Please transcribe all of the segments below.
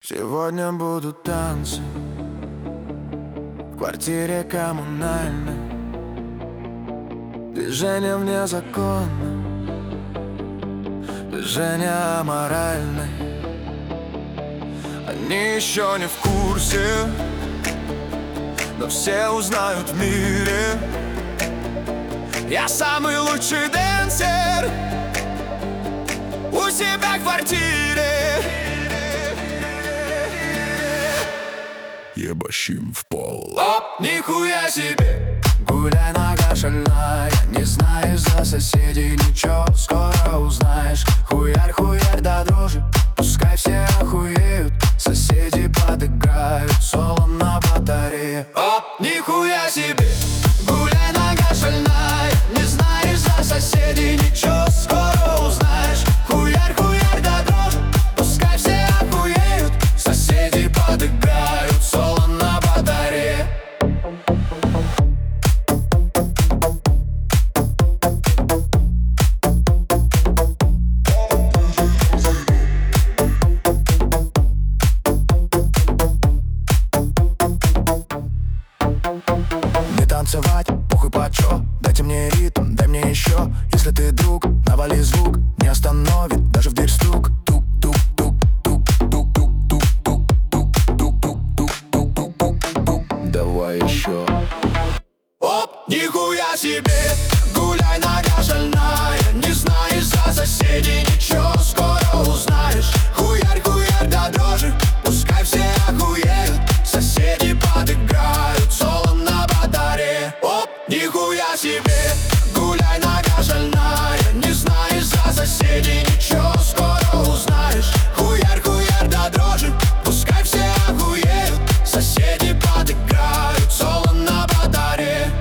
Сегодня будут танцы в квартире коммунальной. Движение вне закона, движение аморальное. Они еще не в курсе, но все узнают в мире. Я самый лучший дэнсер у себя в квартире. Ебашим в пол. Оп, нихуя себе! Гуляй, нога шальная, не знаешь за соседей ничего, скоро узнаешь. Хуярь, хуярь до дрожи, пускай все охуеют. Соседи подыграют, соло на батарее. Оп, нихуя себе! Гуляй, нога шальная, не знаешь за соседей ничего, скоро узнаешь. Хуярь, хуярь до дрожи, пускай все охуеют. Соседи подыграют, соло на батарее. Не танцевать, похуй почё, дайте мне ритм, дай мне еще. Если ты друг, навали звук, не остановит даже в дверь стук. Давай еще. Оп, нихуя себе! Гуляй, нога шальная, не знаешь за соседей ничего, скоро узнаешь. Хуярь, хуярь до дрожи, пускай все охуеют. Соседи подыграют, соло на батарее. Оп, нихуя себе! Гуляй, нога шальная, не знаешь за соседей ничего, скоро узнаешь. Хуярь, хуярь до дрожи, пускай все охуеют. Соседи подыграют, соло на батарее.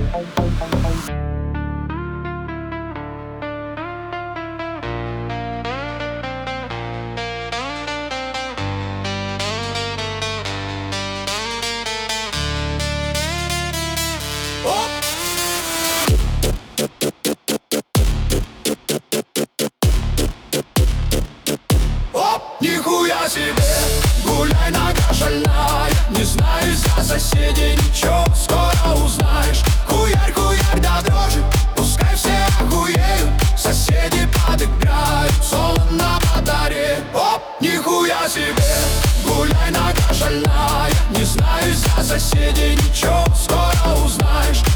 Оп, нихуя себе! Гуляй, нога шальная, не знаешь за соседей ничего, скоро узнаешь. Хуярь, хуярь до дрожи, пускай все охуеют. Соседи подыграют, соло на батарее. Оп, нихуя себе! Гуляй, нога шальная, не знаешь за соседей ничего, скоро узнаешь.